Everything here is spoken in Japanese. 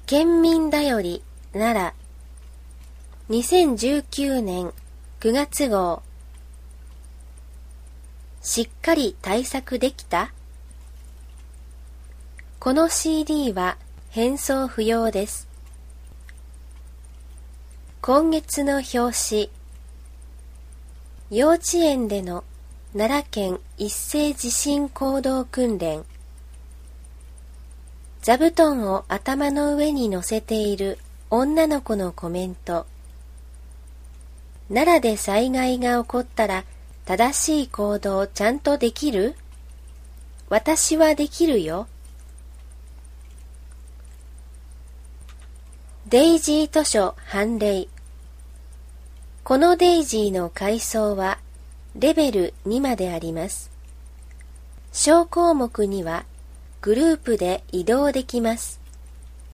県民だより奈良2019年9月号。しっかり対策できた？この CD は返送不要です。今月の表紙。幼稚園での奈良県一斉地震行動訓練。座布団を頭の上に乗せている女の子のコメント。奈良で災害が起こったら正しい行動ちゃんとできる？私はできるよ。デイジー図書判例。このデイジーの階層はレベル2まであります。小項目にはグループで移動できます。